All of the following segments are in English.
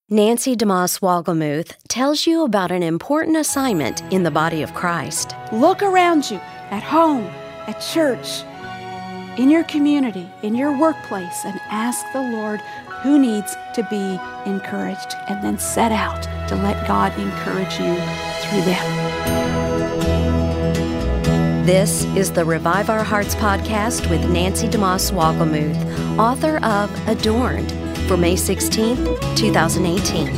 Nancy DeMoss Wolgemuth tells you about an important assignment in the body of Christ. Look around you, at home, at church, in your community, in your workplace, and ask the Lord who needs to be encouraged, and then set out to let God encourage you through them. This is the Revive Our Hearts podcast with Nancy DeMoss Wolgemuth, author of Adorned, for May 16th, 2018.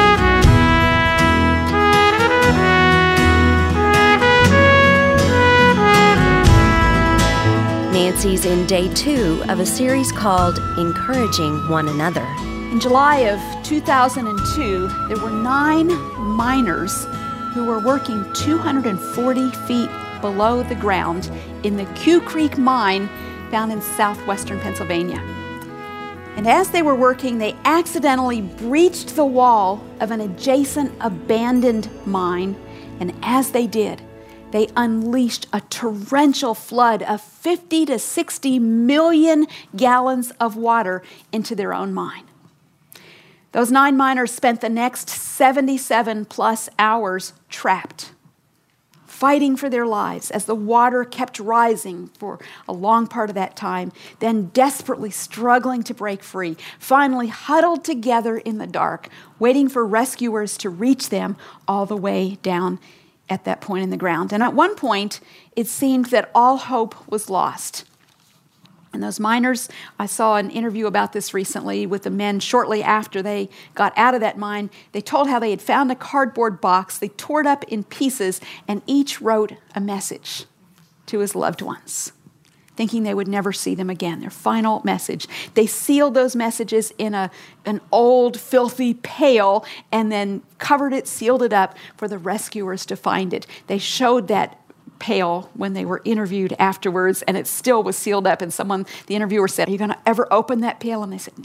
Nancy's in day 2 of a series called Encouraging One Another. In July of 2002, there were 9 miners who were working 240 feet below the ground in the Q Creek mine found in southwestern Pennsylvania. And as they were working, they accidentally breached the wall of an adjacent abandoned mine. And as they did, they unleashed a torrential flood of 50 to 60 million gallons of water into their own mine. Those 9 miners spent the next 77 plus hours trapped, fighting for their lives as the water kept rising for a long part of that time, then desperately struggling to break free, finally huddled together in the dark, waiting for rescuers to reach them all the way down at that point in the ground. And at one point, it seemed that all hope was lost. And those miners, I saw an interview about this recently with the men shortly after they got out of that mine. They told how they had found a cardboard box, they tore it up in pieces, and each wrote a message to his loved ones, thinking they would never see them again, their final message. They sealed those messages in an old, filthy pail and then covered it, sealed it up for the rescuers to find it. They showed that pail when they were interviewed afterwards, and it still was sealed up, and the interviewer said, "Are you going to ever open that pail?" And they said,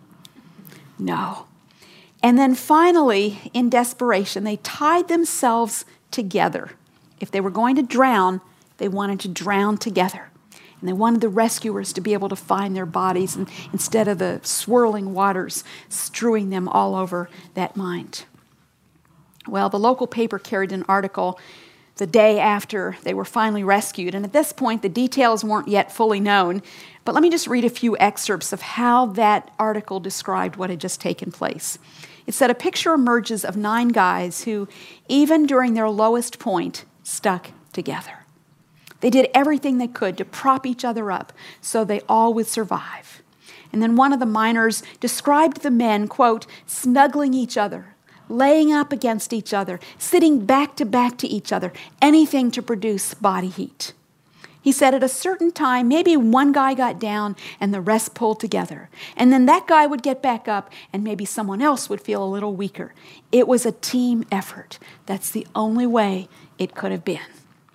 no. And then finally, in desperation, they tied themselves together. If they were going to drown, they wanted to drown together. And they wanted the rescuers to be able to find their bodies instead of the swirling waters strewing them all over that mine. Well, the local paper carried an article the day after they were finally rescued. And at this point, the details weren't yet fully known. But let me just read a few excerpts of how that article described what had just taken place. It said, a picture emerges of 9 guys who, even during their lowest point, stuck together. They did everything they could to prop each other up so they all would survive. And then one of the miners described the men, quote, snuggling each other, laying up against each other, sitting back to each other, anything to produce body heat. He said at a certain time, maybe one guy got down and the rest pulled together. And then that guy would get back up and maybe someone else would feel a little weaker. It was a team effort. That's the only way it could have been.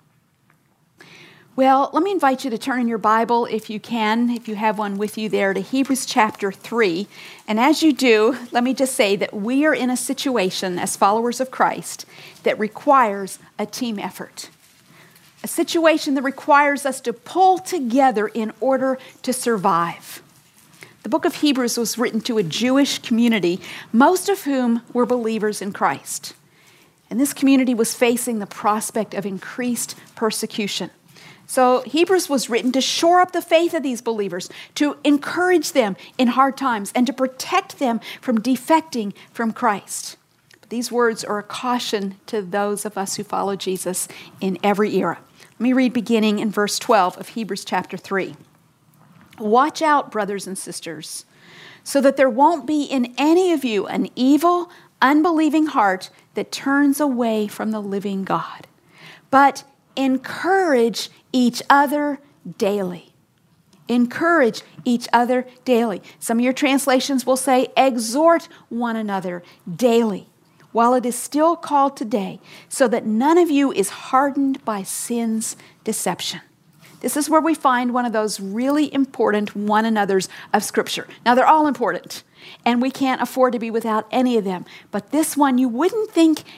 Well, let me invite you to turn in your Bible, if you can, if you have one with you there, to Hebrews chapter 3. And as you do, let me just say that we are in a situation as followers of Christ that requires a team effort. A situation that requires us to pull together in order to survive. The book of Hebrews was written to a Jewish community, most of whom were believers in Christ. And this community was facing the prospect of increased persecution. So Hebrews was written to shore up the faith of these believers, to encourage them in hard times, and to protect them from defecting from Christ. But these words are a caution to those of us who follow Jesus in every era. Let me read beginning in verse 12 of Hebrews chapter 3. Watch out, brothers and sisters, so that there won't be in any of you an evil, unbelieving heart that turns away from the living God. But encourage each other daily. Encourage each other daily. Some of your translations will say, exhort one another daily, while it is still called today, so that none of you is hardened by sin's deception. This is where we find one of those really important one another's of Scripture. Now, they're all important, and we can't afford to be without any of them. But this one, you wouldn't think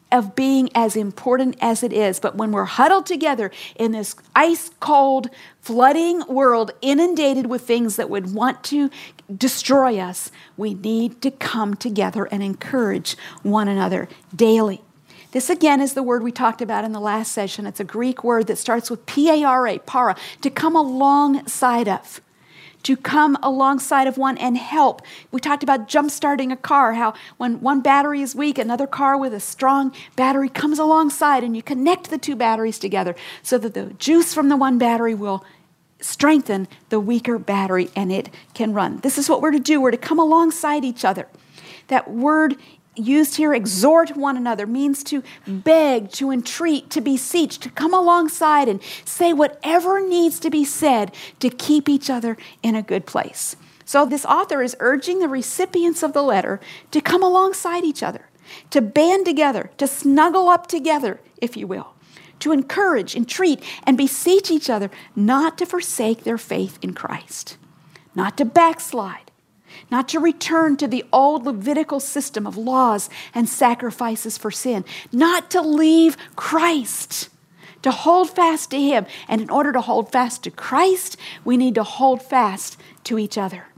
of being as important as it is. But when we're huddled together in this ice-cold, flooding world, inundated with things that would want to destroy us, we need to come together and encourage one another daily. This again is the word we talked about in the last session. It's a Greek word that starts with para, to come alongside of. To come alongside of one and help. We talked about jump-starting a car, how when one battery is weak, another car with a strong battery comes alongside and you connect the two batteries together so that the juice from the one battery will strengthen the weaker battery and it can run. This is what we're to do. We're to come alongside each other. That word used here, exhort one another, means to beg, to entreat, to beseech, to come alongside and say whatever needs to be said to keep each other in a good place. So this author is urging the recipients of the letter to come alongside each other, to band together, to snuggle up together, if you will, to encourage, entreat, and beseech each other not to forsake their faith in Christ, not to backslide, not to return to the old Levitical system of laws and sacrifices for sin, not to leave Christ, to hold fast to Him. And in order to hold fast to Christ, we need to hold fast to each other.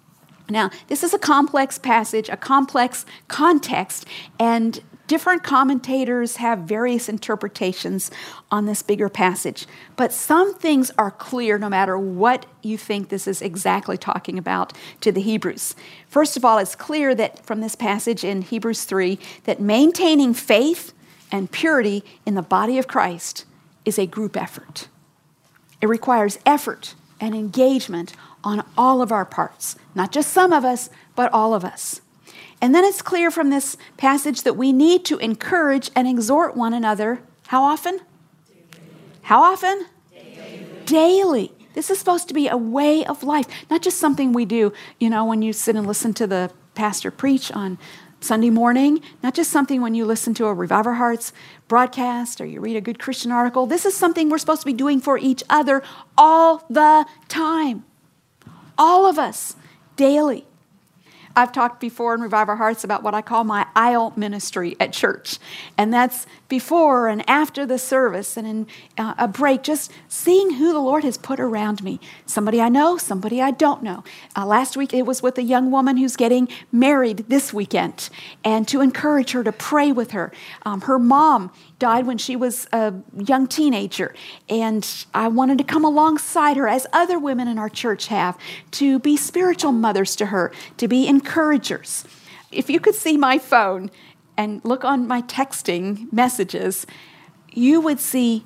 Now, this is a complex passage, a complex context, and different commentators have various interpretations on this bigger passage. But some things are clear no matter what you think this is exactly talking about to the Hebrews. First of all, it's clear that from this passage in Hebrews 3 that maintaining faith and purity in the body of Christ is a group effort. It requires effort and engagement on all of our parts, not just some of us, but all of us. And then it's clear from this passage that we need to encourage and exhort one another. How often? How often? Daily. This is supposed to be a way of life, not just something we do, when you sit and listen to the pastor preach on Sunday morning, not just something when you listen to a Revive Our Hearts broadcast or you read a good Christian article. This is something we're supposed to be doing for each other all the time. All of us, daily. I've talked before in Revive Our Hearts about what I call my aisle ministry at church. And that's before and after the service and in a break, just seeing who the Lord has put around me. Somebody I know, somebody I don't know. Last week it was with a young woman who's getting married this weekend, and to encourage her, to pray with her. Her mom died when she was a young teenager, and I wanted to come alongside her, as other women in our church have, to be spiritual mothers to her, to be encouragers. If you could see my phone and look on my texting messages, you would see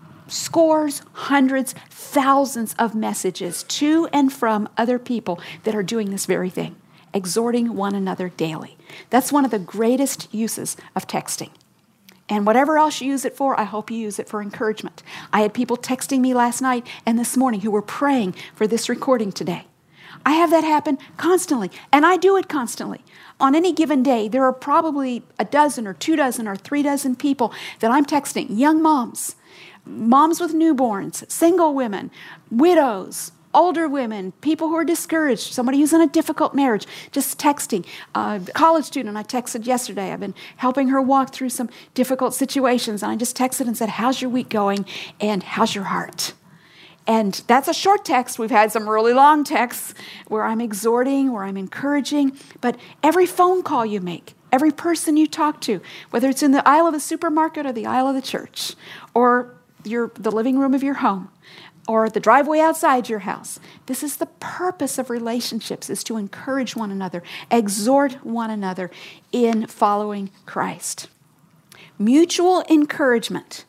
scores, hundreds, thousands of messages to and from other people that are doing this very thing, exhorting one another daily. That's one of the greatest uses of texting. And whatever else you use it for, I hope you use it for encouragement. I had people texting me last night and this morning who were praying for this recording today. I have that happen constantly, and I do it constantly. On any given day, there are probably a dozen or 2 dozen or 3 dozen people that I'm texting, young moms, moms with newborns, single women, widows, older women, people who are discouraged, somebody who's in a difficult marriage, just texting. A college student I texted yesterday. I've been helping her walk through some difficult situations, and I just texted and said, how's your week going, and how's your heart? And that's a short text. We've had some really long texts where I'm exhorting, where I'm encouraging. But every phone call you make, every person you talk to, whether it's in the aisle of the supermarket or the aisle of the church, or the living room of your home, or the driveway outside your house, this is the purpose of relationships, is to encourage one another, exhort one another in following Christ. Mutual encouragement,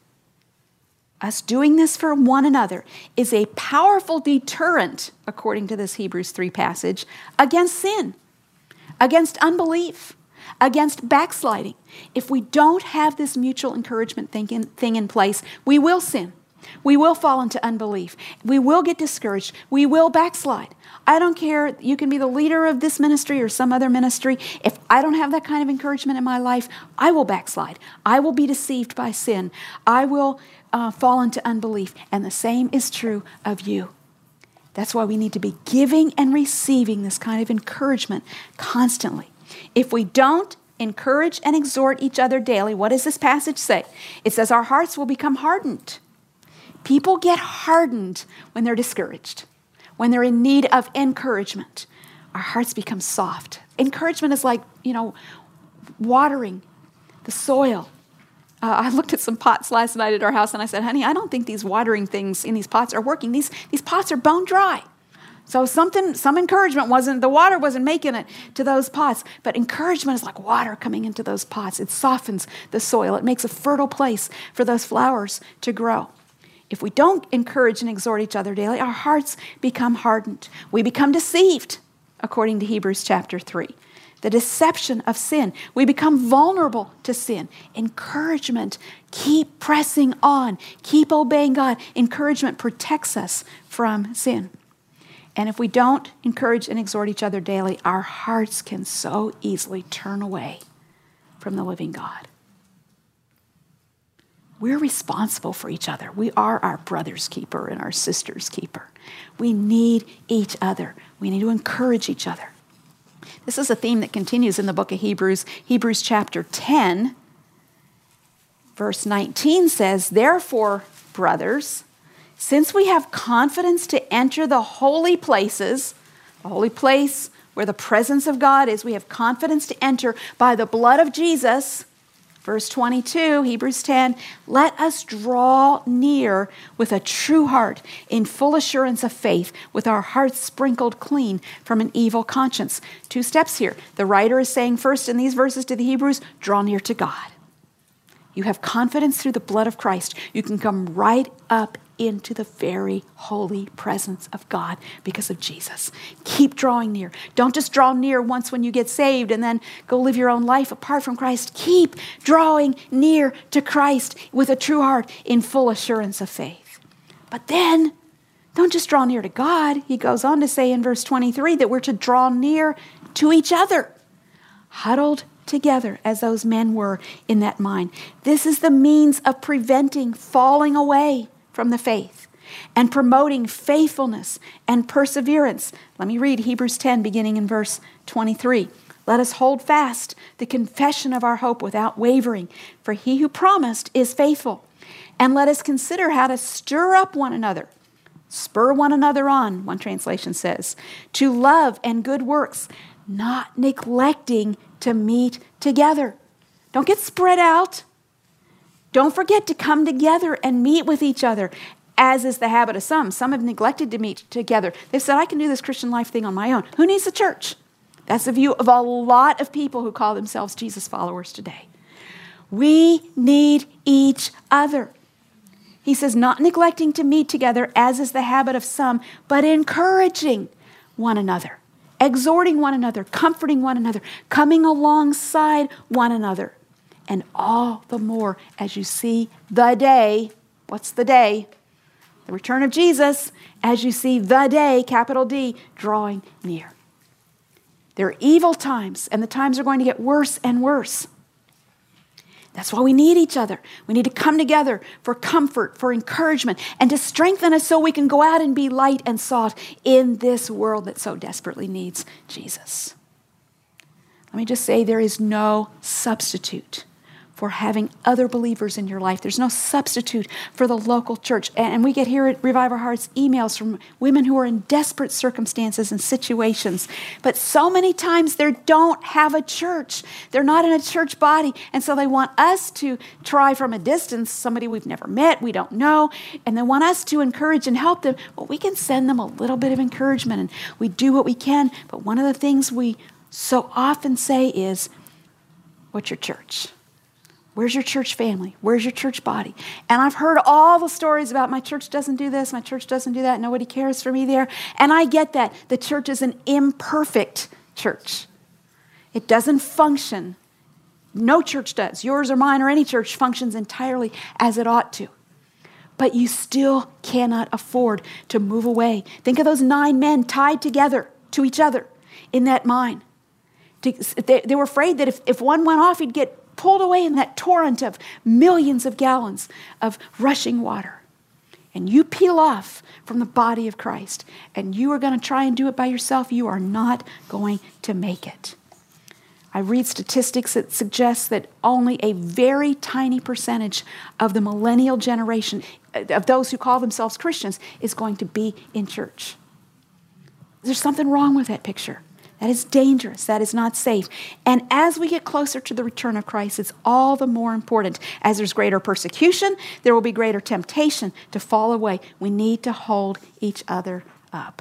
us doing this for one another, is a powerful deterrent, according to this Hebrews 3 passage, against sin, against unbelief, against backsliding. If we don't have this mutual encouragement thing in place, we will sin. We will fall into unbelief. We will get discouraged. We will backslide. I don't care. You can be the leader of this ministry or some other ministry. If I don't have that kind of encouragement in my life, I will backslide. I will be deceived by sin. I will fall into unbelief. And the same is true of you. That's why we need to be giving and receiving this kind of encouragement constantly. If we don't, encourage and exhort each other daily. What does this passage say? It says our hearts will become hardened. People get hardened when they're discouraged, when they're in need of encouragement. Our hearts become soft. Encouragement is like, watering the soil. I looked at some pots last night at our house and I said, honey, I don't think these watering things in these pots are working. These pots are bone dry. So some encouragement the water wasn't making it to those pots. But encouragement is like water coming into those pots. It softens the soil. It makes a fertile place for those flowers to grow. If we don't encourage and exhort each other daily, our hearts become hardened. We become deceived, according to Hebrews chapter 3. The deception of sin. We become vulnerable to sin. Encouragement, keep pressing on. Keep obeying God. Encouragement protects us from sin. And if we don't encourage and exhort each other daily, our hearts can so easily turn away from the living God. We're responsible for each other. We are our brother's keeper and our sister's keeper. We need each other. We need to encourage each other. This is a theme that continues in the book of Hebrews. Hebrews chapter 10, verse 19 says, therefore, brothers, since we have confidence to enter the holy places, the holy place where the presence of God is, we have confidence to enter by the blood of Jesus. Verse 22, Hebrews 10, let us draw near with a true heart in full assurance of faith, with our hearts sprinkled clean from an evil conscience. 2 steps here. The writer is saying first in these verses to the Hebrews, draw near to God. You have confidence through the blood of Christ. You can come right up into the very holy presence of God because of Jesus. Keep drawing near. Don't just draw near once when you get saved and then go live your own life apart from Christ. Keep drawing near to Christ with a true heart in full assurance of faith. But then, don't just draw near to God. He goes on to say in verse 23 that we're to draw near to each other, huddled together as those men were in that mind. This is the means of preventing falling away from the faith and promoting faithfulness and perseverance. Let me read Hebrews 10 beginning in verse 23. Let us hold fast the confession of our hope without wavering, for he who promised is faithful. And let us consider how to stir up one another, spur one another on, one translation says, to love and good works, not neglecting to meet together. Don't get spread out. Don't forget to come together and meet with each other, as is the habit of some. Some have neglected to meet together. They've said, I can do this Christian life thing on my own. Who needs the church? That's the view of a lot of people who call themselves Jesus followers today. We need each other. He says, not neglecting to meet together, as is the habit of some, but encouraging one another, exhorting one another, comforting one another, coming alongside one another. And all the more as you see the day, what's the day? The return of Jesus, as you see the day, capital D, drawing near. There are evil times, and the times are going to get worse and worse. That's why we need each other. We need to come together for comfort, for encouragement, and to strengthen us so we can go out and be light and salt in this world that so desperately needs Jesus. Let me just say, there is no substitute for having other believers in your life. There's no substitute for the local church. And we get here at Revive Our Hearts emails from women who are in desperate circumstances and situations. But so many times they don't have a church. They're not in a church body. And so they want us to try from a distance, somebody we've never met, we don't know, and they want us to encourage and help them. Well, we can send them a little bit of encouragement, and we do what we can. But one of the things we so often say is, what's your church? Where's your church family? Where's your church body? And I've heard all the stories about my church doesn't do this, my church doesn't do that, nobody cares for me there. And I get that. The church is an imperfect church. It doesn't function. No church does. Yours or mine or any church functions entirely as it ought to. But you still cannot afford to move away. Think of those 9 men tied together to each other in that mine. They were afraid that if one went off, he'd get pulled away in that torrent of millions of gallons of rushing water. And you peel off from the body of Christ, and you are going to try and do it by yourself. You are not going to make it. I read statistics that suggest that only a very tiny percentage of the millennial generation, of those who call themselves Christians, is going to be in church. There's something wrong with that picture. That is dangerous. That is not safe. And as we get closer to the return of Christ, it's all the more important. As there's greater persecution, there will be greater temptation to fall away. We need to hold each other up.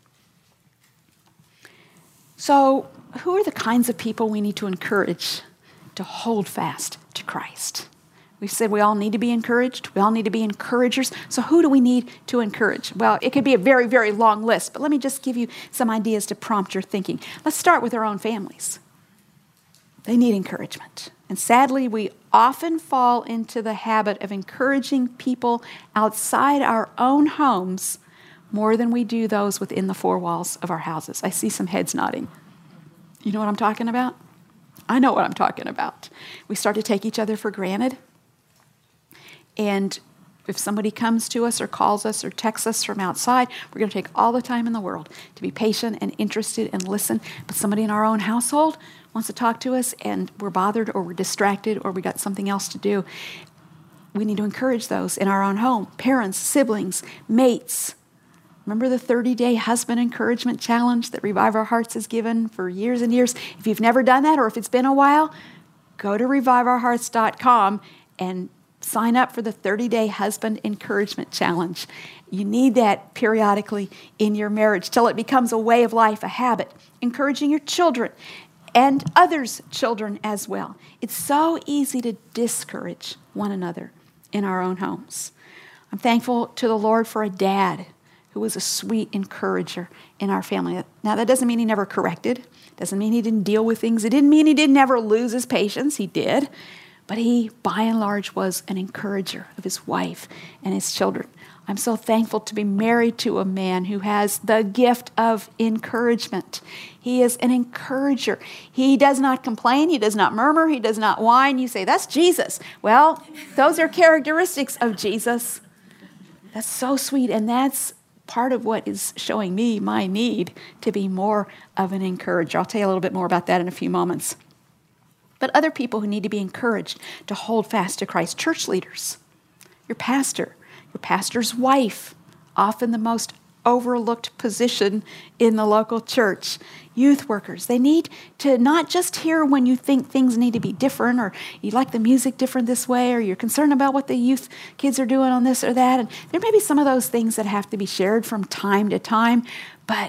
So, who are the kinds of people we need to encourage to hold fast to Christ? We've said we all need to be encouraged. We all need to be encouragers. So who do we need to encourage? Well, it could be a very, very long list, but let me just give you some ideas to prompt your thinking. Let's start with our own families. They need encouragement. And sadly, we often fall into the habit of encouraging people outside our own homes more than we do those within the four walls of our houses. I see some heads nodding. You know what I'm talking about? I know what I'm talking about. We start to take each other for granted. And if somebody comes to us or calls us or texts us from outside, we're going to take all the time in the world to be patient and interested and listen. But somebody in our own household wants to talk to us and we're bothered or we're distracted or we got something else to do. We need to encourage those in our own home. Parents, siblings, mates. Remember the 30-day husband encouragement challenge that Revive Our Hearts has given for years and years? If you've never done that or if it's been a while, go to reviveourhearts.com and sign up for the 30-day husband encouragement challenge. You need that periodically in your marriage till it becomes a way of life, a habit. Encouraging your children and others' children as well. It's so easy to discourage one another in our own homes. I'm thankful to the Lord for a dad who was a sweet encourager in our family. Now, that doesn't mean he never corrected. Doesn't mean he didn't deal with things. It didn't mean he didn't ever lose his patience. He did. But he, by and large, was an encourager of his wife and his children. I'm so thankful to be married to a man who has the gift of encouragement. He is an encourager. He does not complain. He does not murmur. He does not whine. You say, that's Jesus. Well, those are characteristics of Jesus. That's so sweet. And that's part of what is showing me my need to be more of an encourager. I'll tell you a little bit more about that in a few moments. But other people who need to be encouraged to hold fast to Christ. Church leaders, your pastor's wife, often the most overlooked position in the local church. Youth workers, they need to not just hear when you think things need to be different or you like the music different this way or you're concerned about what the youth kids are doing on this or that. And there may be some of those things that have to be shared from time to time, but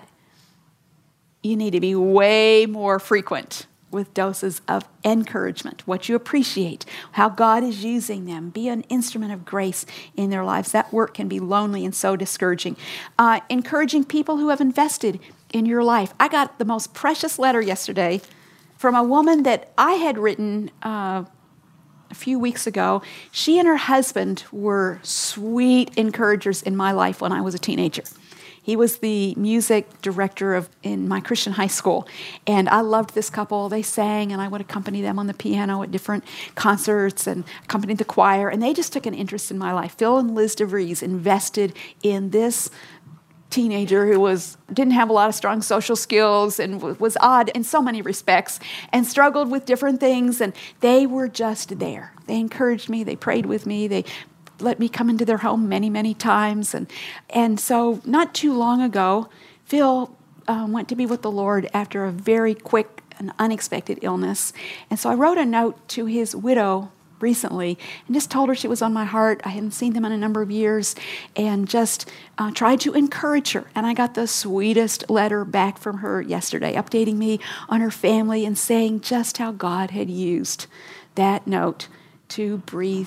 you need to be way more frequent with doses of encouragement, what you appreciate, how God is using them. Be an instrument of grace in their lives. That work can be lonely and so discouraging. Encouraging people who have invested in your life. I got the most precious letter yesterday from a woman that I had written a few weeks ago. She and her husband were sweet encouragers in my life when I was a teenager. He was the music director in my Christian high school, and I loved this couple. They sang, and I would accompany them on the piano at different concerts and accompanied the choir, and they just took an interest in my life. Phil and Liz DeVries invested in this teenager who didn't have a lot of strong social skills and was odd in so many respects and struggled with different things, and they were just there. They encouraged me. They prayed with me. They let me come into their home many, many times. And so not too long ago, Phil went to be with the Lord after a very quick and unexpected illness. And so I wrote a note to his widow recently and just told her she was on my heart. I hadn't seen them in a number of years and just tried to encourage her. And I got the sweetest letter back from her yesterday, updating me on her family and saying just how God had used that note to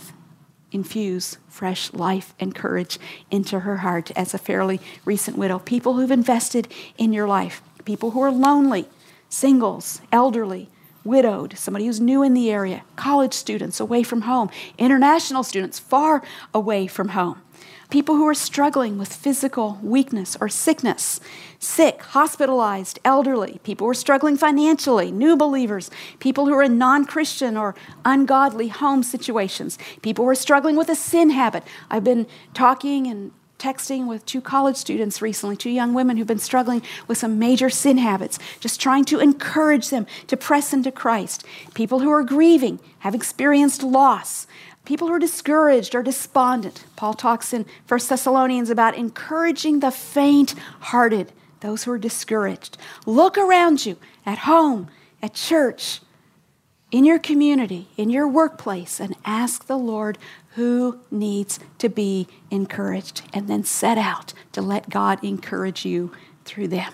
infuse fresh life and courage into her heart as a fairly recent widow. People who've invested in your life, people who are lonely, singles, elderly, widowed, somebody who's new in the area, college students away from home, international students far away from home, people who are struggling with physical weakness or sickness, sick, hospitalized, elderly, people who are struggling financially, new believers, people who are in non-Christian or ungodly home situations, people who are struggling with a sin habit. I've been talking and texting with 2 college students recently, 2 young women who've been struggling with some major sin habits, just trying to encourage them to press into Christ. People who are grieving, have experienced loss. People who are discouraged or despondent. Paul talks in 1 Thessalonians about encouraging the faint-hearted, those who are discouraged. Look around you, at home, at church, in your community, in your workplace, and ask the Lord who needs to be encouraged, and then set out to let God encourage you through them.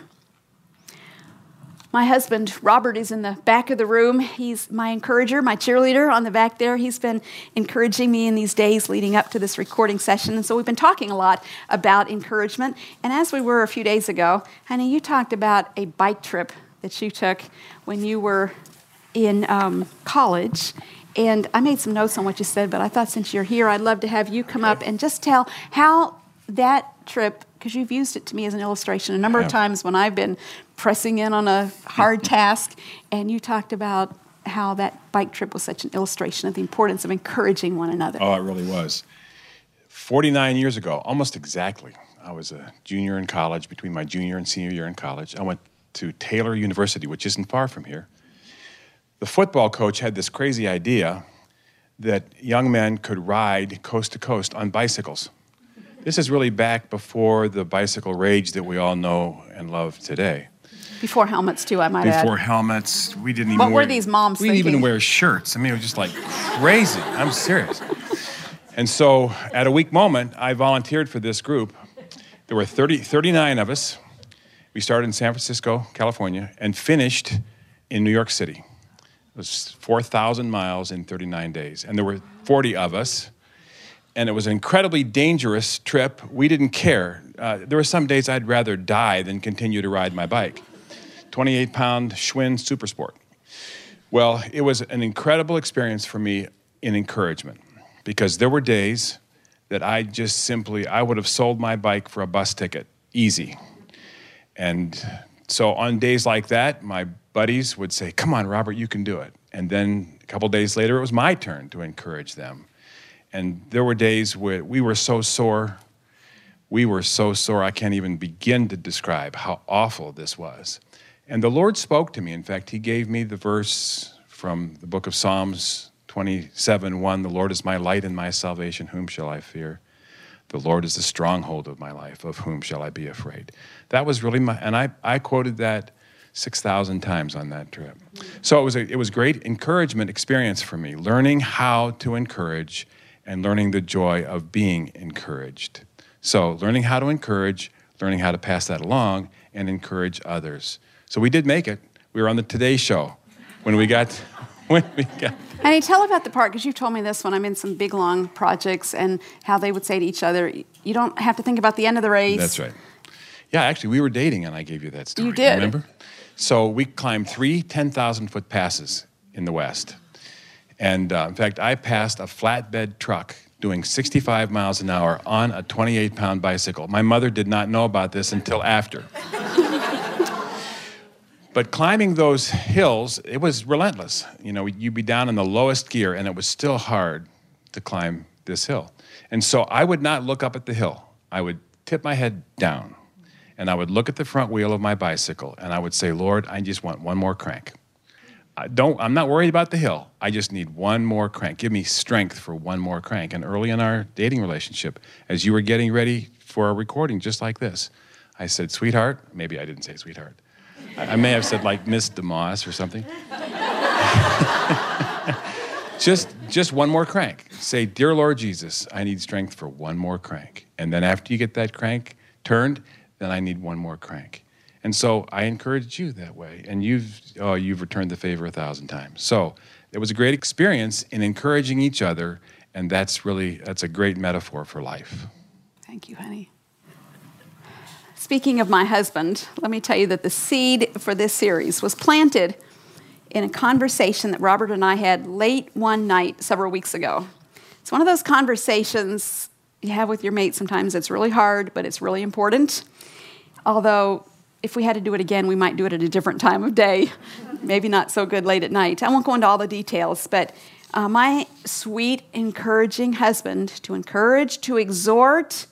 My husband, Robert, is in the back of the room. He's my encourager, my cheerleader on the back there. He's been encouraging me in these days leading up to this recording session. And so we've been talking a lot about encouragement. And as we were a few days ago, honey, you talked about a bike trip that you took when you were in college. And I made some notes on what you said, but I thought since you're here, I'd love to have you come up and just tell how that trip, because you've used it to me as an illustration a number of times when I've been pressing in on a hard task, and you talked about how that bike trip was such an illustration of the importance of encouraging one another. Oh, it really was. 49 years ago, almost exactly, I was a junior in college, between my junior and senior year in college. I went to Taylor University, which isn't far from here. The football coach had this crazy idea that young men could ride coast to coast on bicycles. This is really back before the bicycle rage that we all know and love today. Before helmets, too, I might add. Before helmets, we didn't even What were these moms we didn't thinking? even wear shirts. I mean, it was just like crazy. I'm serious. And so at a weak moment, I volunteered for this group. There were 39 of us. We started in San Francisco, California, and finished in New York City. It was 4,000 miles in 39 days. And there were 40 of us. And it was an incredibly dangerous trip. We didn't care. There were some days I'd rather die than continue to ride my bike. 28-pound Schwinn Supersport. Well, it was an incredible experience for me in encouragement, because there were days that I would have sold my bike for a bus ticket, easy. And so on days like that, my buddies would say, "Come on, Robert, you can do it." And then a couple days later, it was my turn to encourage them. And there were days where we were so sore. We were so sore, I can't even begin to describe how awful this was. And the Lord spoke to me. In fact, he gave me the verse from the book of Psalms 27:1, "The Lord is my light and my salvation, whom shall I fear? The Lord is the stronghold of my life, of whom shall I be afraid?" That was really and I quoted that 6,000 times on that trip. So it was great encouragement experience for me, learning how to encourage and learning the joy of being encouraged. So learning how to encourage, learning how to pass that along, and encourage others. So we did make it. We were on the Today Show when we got. Honey, tell about the part, because you've told me this when I'm in some big, long projects, and how they would say to each other, "You don't have to think about the end of the race." That's right. Yeah, actually, we were dating, and I gave you that story. You did. Remember? So we climbed 3 10,000-foot passes in the West. And in fact, I passed a flatbed truck doing 65 miles an hour on a 28-pound bicycle. My mother did not know about this until after. But climbing those hills, it was relentless. You know, you'd be down in the lowest gear, and it was still hard to climb this hill. And so I would not look up at the hill. I would tip my head down, and I would look at the front wheel of my bicycle, and I would say, "Lord, I just want one more crank. I'm not worried about the hill. I just need one more crank. Give me strength for one more crank." And early in our dating relationship, as you were getting ready for a recording just like this, I said, "Sweetheart," maybe I didn't say sweetheart. I may have said like Miss DeMoss or something. Just one more crank. Say, "Dear Lord Jesus, I need strength for one more crank." And then after you get that crank turned, then I need one more crank. And so I encouraged you that way, and you've returned the favor 1,000 times. So it was a great experience in encouraging each other, and that's a great metaphor for life. Thank you, honey. Speaking of my husband, let me tell you that the seed for this series was planted in a conversation that Robert and I had late one night several weeks ago. It's one of those conversations you have with your mate sometimes. It's really hard, but it's really important. Although, if we had to do it again, we might do it at a different time of day. Maybe not so good late at night. I won't go into all the details, but my sweet, encouraging husband, to encourage, to exhort,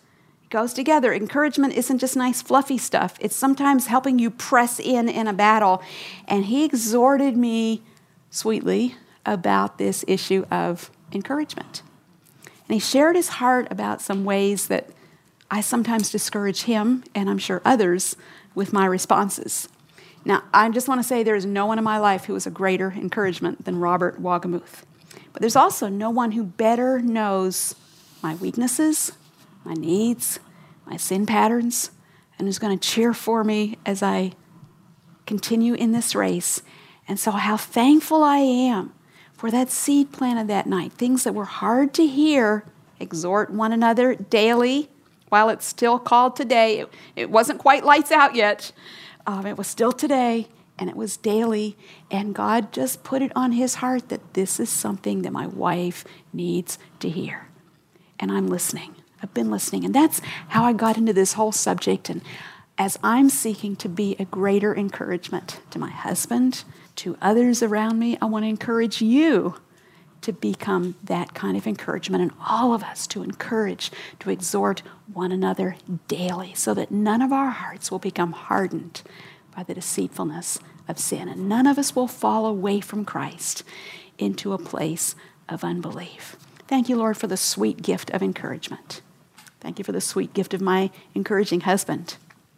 goes together. Encouragement isn't just nice, fluffy stuff. It's sometimes helping you press in a battle. And he exhorted me sweetly about this issue of encouragement. And he shared his heart about some ways that I sometimes discourage him, and I'm sure others, with my responses. Now, I just want to say there is no one in my life who is a greater encouragement than Robert Wohlgemuth. But there's also no one who better knows my weaknesses, my needs, my sin patterns, and who's going to cheer for me as I continue in this race. And so how thankful I am for that seed planted that night. Things that were hard to hear, exhort one another daily while it's still called today. It wasn't quite lights out yet. It was still today, and it was daily. And God just put it on his heart that this is something that my wife needs to hear. And I'm listening. I've been listening. And that's how I got into this whole subject. And as I'm seeking to be a greater encouragement to my husband, to others around me, I want to encourage you to become that kind of encouragement, and all of us to encourage, to exhort one another daily, so that none of our hearts will become hardened by the deceitfulness of sin, and none of us will fall away from Christ into a place of unbelief. Thank you, Lord, for the sweet gift of encouragement. Thank you for the sweet gift of my encouraging husband,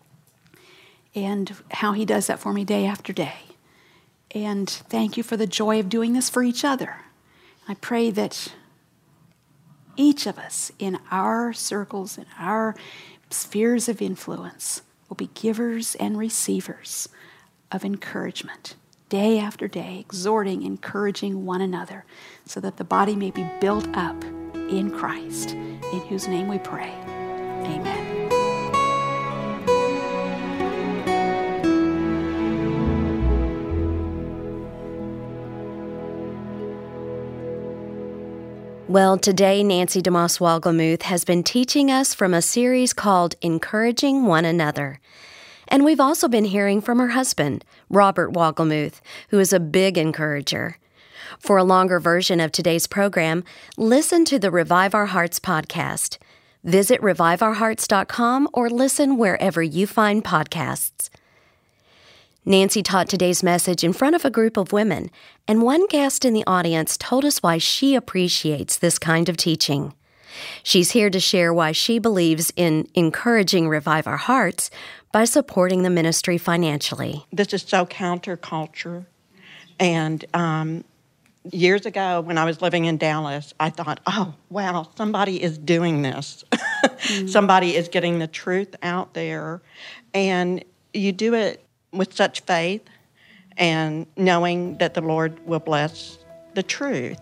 and how he does that for me day after day. And thank you for the joy of doing this for each other. I pray that each of us in our circles, in our spheres of influence, will be givers and receivers of encouragement, day after day, exhorting, encouraging one another, so that the body may be built up in Christ, in whose name we pray. Amen. Well, today Nancy DeMoss Wohlgemuth has been teaching us from a series called Encouraging One Another. And we've also been hearing from her husband, Robert Wohlgemuth, who is a big encourager. For a longer version of today's program, listen to the Revive Our Hearts podcast. Visit reviveourhearts.com or listen wherever you find podcasts. Nancy taught today's message in front of a group of women, and one guest in the audience told us why she appreciates this kind of teaching. She's here to share why she believes in encouraging Revive Our Hearts by supporting the ministry financially. This is so counterculture. And years ago, when I was living in Dallas, I thought, oh, wow, somebody is doing this. Somebody is getting the truth out there. And you do it with such faith and knowing that the Lord will bless the truth.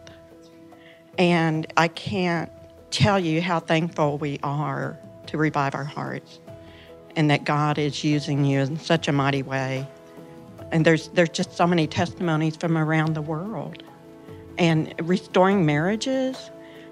And I can't tell you how thankful we are to Revive Our Hearts, and that God is using you in such a mighty way. And there's just so many testimonies from around the world. And restoring marriages,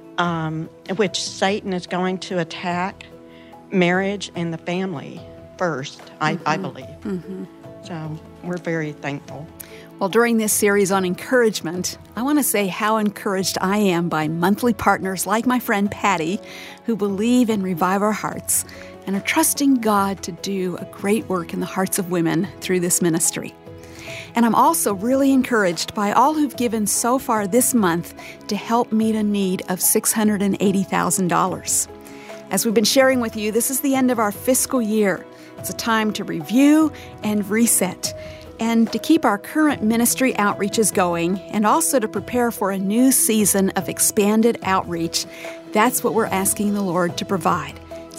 which Satan is going to attack marriage and the family first, I believe. Mm-hmm. So we're very thankful. Well, during this series on encouragement, I want to say how encouraged I am by monthly partners like my friend Patty, who believe in Revive Our Hearts and are trusting God to do a great work in the hearts of women through this ministry. And I'm also really encouraged by all who've given so far this month to help meet a need of $680,000. As we've been sharing with you, this is the end of our fiscal year. It's a time to review and reset, and to keep our current ministry outreaches going, and also to prepare for a new season of expanded outreach. That's what we're asking the Lord to provide,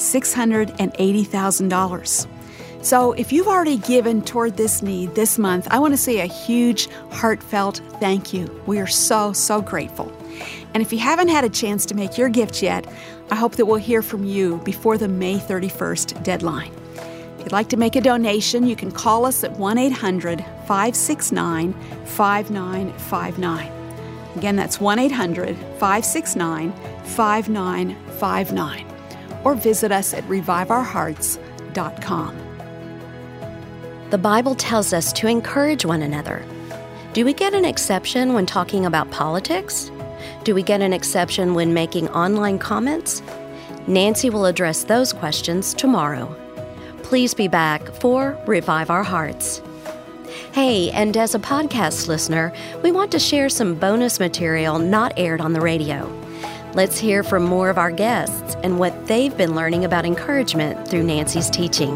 $680,000. So if you've already given toward this need this month, I want to say a huge, heartfelt thank you. We are so, so grateful. And if you haven't had a chance to make your gift yet, I hope that we'll hear from you before the May 31st deadline. If you'd like to make a donation, you can call us at 1-800-569-5959. Again, that's 1-800-569-5959. Or visit us at reviveourhearts.com. The Bible tells us to encourage one another. Do we get an exception when talking about politics? Do we get an exception when making online comments? Nancy will address those questions tomorrow. Please be back for Revive Our Hearts. Hey, and as a podcast listener, we want to share some bonus material not aired on the radio. Let's hear from more of our guests and what they've been learning about encouragement through Nancy's teaching.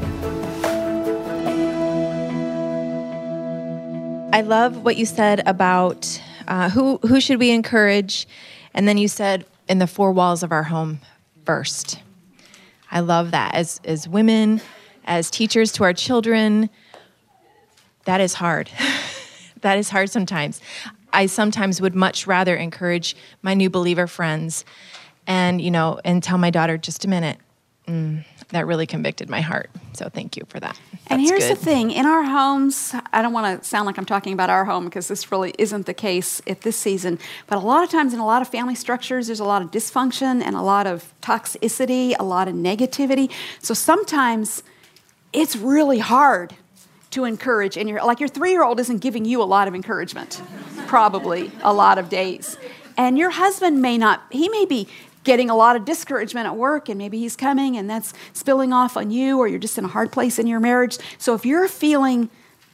I love what you said about who should we encourage, and then you said in the four walls of our home first. I love that. As women, as teachers to our children, that is hard. That is hard sometimes. I sometimes would much rather encourage my new believer friends and tell my daughter, just a minute. That really convicted my heart. So thank you for that. And That's here's good. the thing. In our homes, I don't want to sound like I'm talking about our home because this really isn't the case at this season, but a lot of times in a lot of family structures, there's a lot of dysfunction and a lot of toxicity, a lot of negativity. So sometimes it's really hard to encourage. And your 3-year-old isn't giving you a lot of encouragement, probably a lot of days. And your husband may be getting a lot of discouragement at work, and maybe he's coming and that's spilling off on you, or you're just in a hard place in your marriage. So if you're feeling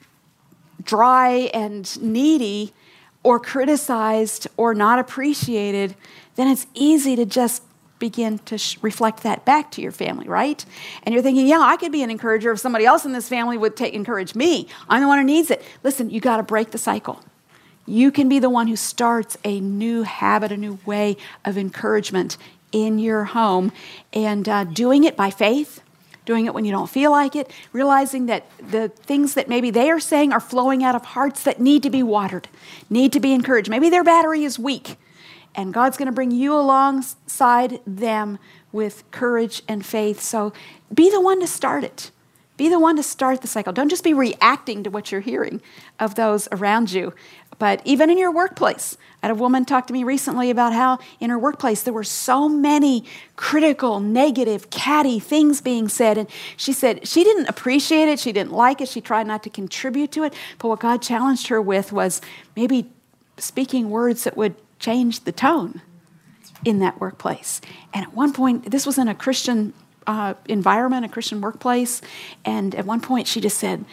dry and needy or criticized or not appreciated, then it's easy to just begin to reflect that back to your family, right? And you're thinking, yeah, I could be an encourager if somebody else in this family would encourage me. I'm the one who needs it. Listen, you got to break the cycle. You can be the one who starts a new habit, a new way of encouragement in your home, and doing it by faith, doing it when you don't feel like it, realizing that the things that maybe they are saying are flowing out of hearts that need to be watered, need to be encouraged. Maybe their battery is weak, and God's going to bring you alongside them with courage and faith. So be the one to start it. Be the one to start the cycle. Don't just be reacting to what you're hearing of those around you. But even in your workplace, I had a woman talk to me recently about how in her workplace there were so many critical, negative, catty things being said. And she said she didn't appreciate it. She didn't like it. She tried not to contribute to it. But what God challenged her with was maybe speaking words that would change the tone in that workplace. And at one point, this was in a Christian environment, a Christian workplace. And at one point she just said,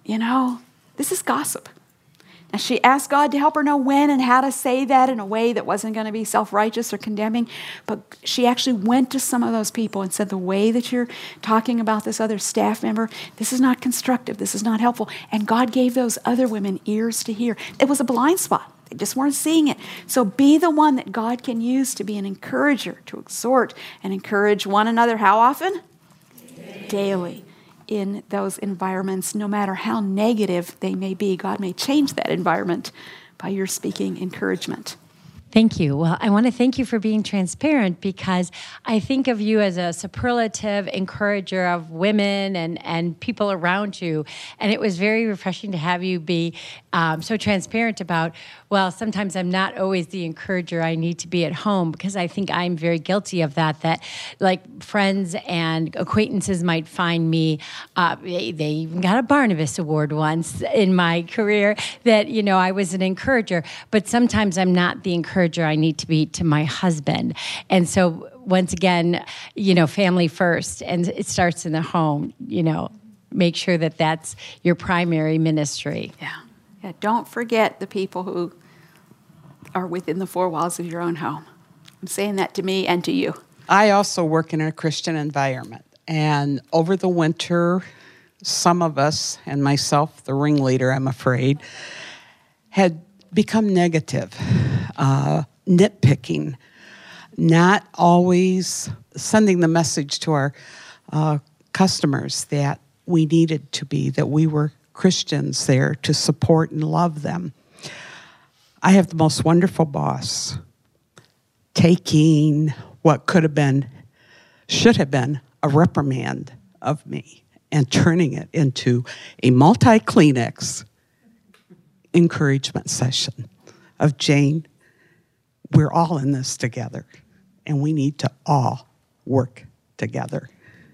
this is gossip. And she asked God to help her know when and how to say that in a way that wasn't going to be self-righteous or condemning. But she actually went to some of those people and said, the way that you're talking about this other staff member, this is not constructive. This is not helpful. And God gave those other women ears to hear. It was a blind spot. They just weren't seeing it. So be the one that God can use to be an encourager, to exhort and encourage one another. How often? Daily. In those environments, no matter how negative they may be, God may change that environment by your speaking encouragement. Thank you. Well, I want to thank you for being transparent, because I think of you as a superlative encourager of women and people around you. And it was very refreshing to have you be so transparent about, well, sometimes I'm not always the encourager I need to be at home, because I think I'm very guilty of that like friends and acquaintances might find me, they even got a Barnabas Award once in my career that, I was an encourager, but sometimes I'm not the encourager I need to be to my husband. And so once again, family first, and it starts in the home, make sure that that's your primary ministry. Yeah, don't forget the people who are within the four walls of your own home. I'm saying that to me and to you. I also work in a Christian environment, and over the winter, some of us, and myself, the ringleader, I'm afraid, had become negative, nitpicking, not always sending the message to our customers that we needed to be, that we were Christians there to support and love them. I have the most wonderful boss, taking what should have been a reprimand of me and turning it into a multi-Kleenex encouragement session of, Jane, we're all in this together, and we need to all work together.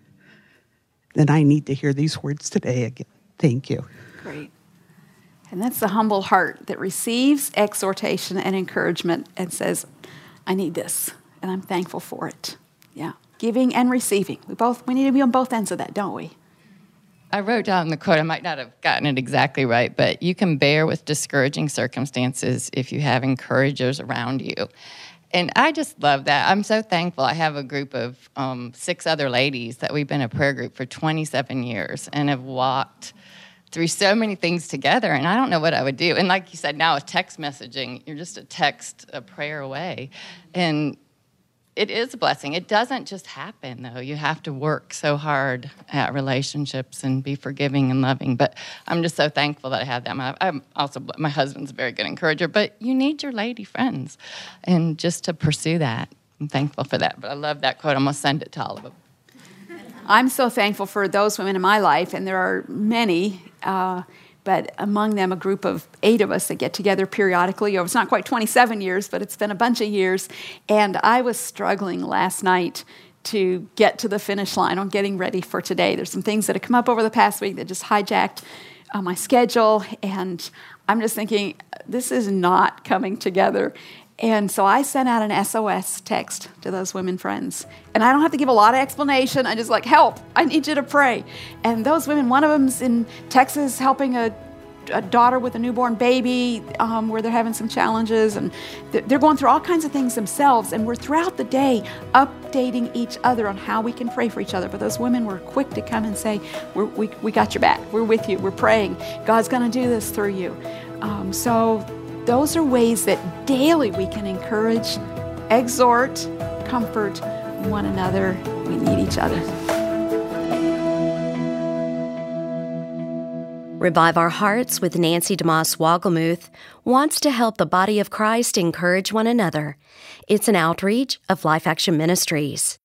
Then I need to hear these words today again. Thank you. Great. And that's the humble heart that receives exhortation and encouragement and says, I need this, and I'm thankful for it. Yeah. giving and receiving. We need to be on both ends of that, don't we? I wrote down the quote. I might not have gotten it exactly right, but you can bear with discouraging circumstances if you have encouragers around you. And I just love that. I'm so thankful. I have a group of 6 other ladies that we've been a prayer group for 27 years and have walked through so many things together, and I don't know what I would do. And like you said, now with text messaging, you're just a prayer away. And it is a blessing. It doesn't just happen, though. You have to work so hard at relationships and be forgiving and loving. But I'm just so thankful that I have that. I'm also, my husband's a very good encourager, but you need your lady friends. And just to pursue that, I'm thankful for that. But I love that quote. I'm going to send it to all of them. I'm so thankful for those women in my life, and there are many, but among them a group of 8 of us that get together periodically. It's not quite 27 years, but it's been a bunch of years. And I was struggling last night to get to the finish line on getting ready for today. There's some things that have come up over the past week that just hijacked my schedule, and I'm just thinking, this is not coming together. And so I sent out an SOS text to those women friends. And I don't have to give a lot of explanation. I just help. I need you to pray. And those women, one of them's in Texas helping a daughter with a newborn baby where they're having some challenges. And they're going through all kinds of things themselves. And we're throughout the day updating each other on how we can pray for each other. But those women were quick to come and say, we got your back. We're with you. We're praying. God's going to do this through you. So those are ways that daily we can encourage, exhort, comfort one another. We need each other. Revive Our Hearts with Nancy DeMoss Wogelmuth wants to help the body of Christ encourage one another. It's an outreach of Life Action Ministries.